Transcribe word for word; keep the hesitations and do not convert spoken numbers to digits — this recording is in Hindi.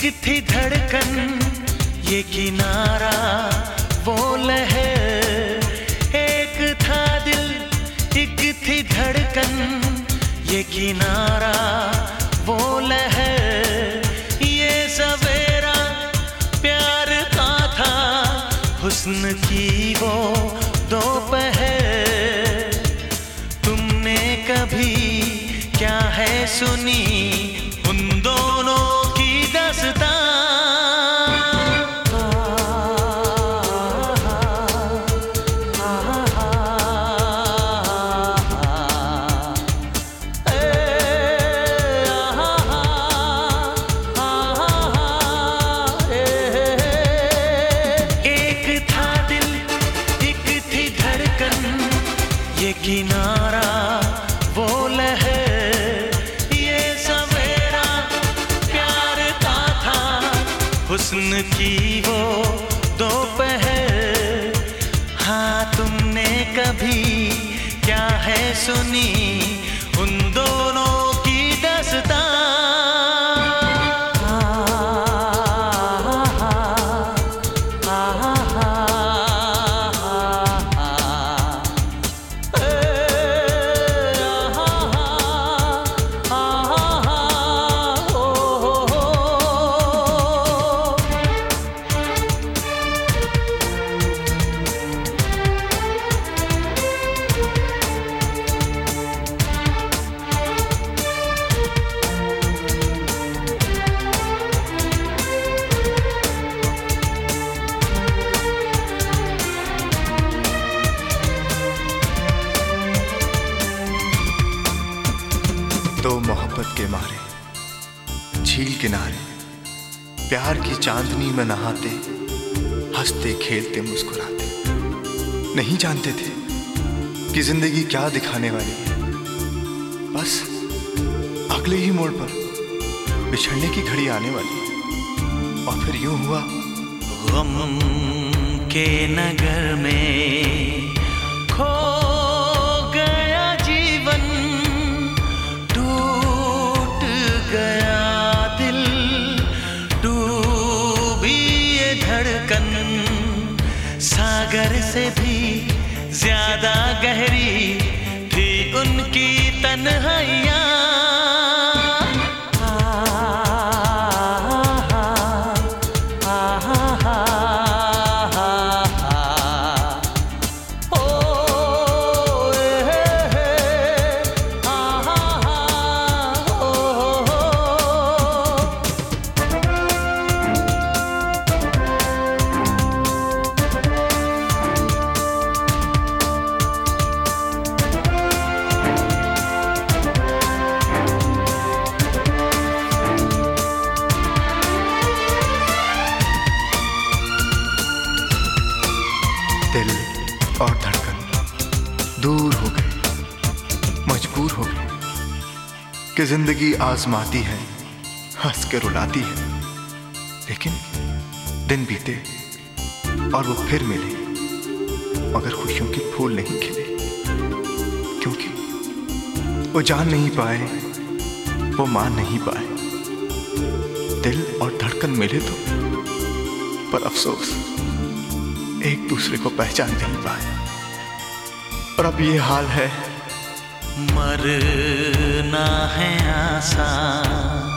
थी धड़कन ये किनारा वो लहर, एक था दिल एक थी धड़कन ये किनारा वो लहर, ये सवेरा प्यार का था हुस्न की वो दोपहर। तुमने कभी क्या है सुनी उन दोनों की दास्तां? ये किनारा वो लहर, ये सवेरा प्यार का था हुस्न की वो दोपहर। हाँ तुमने कभी क्या है सुनी उन दोनों की दास्तां? तो मोहब्बत के मारे झील किनारे प्यार की चांदनी में नहाते, हंसते खेलते मुस्कुराते, नहीं जानते थे कि जिंदगी क्या दिखाने वाली है। बस अगले ही मोड़ पर बिछड़ने की घड़ी आने वाली है। और फिर यूं हुआ गम के नगर में खो सागर से भी ज्यादा गहरी थी उनकी तन्हाइयाँ। दिल और धड़कन दूर हो गए, मजबूर हो गए कि जिंदगी आजमाती है, हंस के रुलाती है। लेकिन दिन बीते और वो फिर मिले, मगर खुशियों के फूल नहीं खिले, क्योंकि वो जान नहीं पाए, वो मान नहीं पाए। दिल और धड़कन मिले तो, पर अफसोस एक दूसरे को पहचान नहीं पाए। और अब ये हाल है। मरना है आसान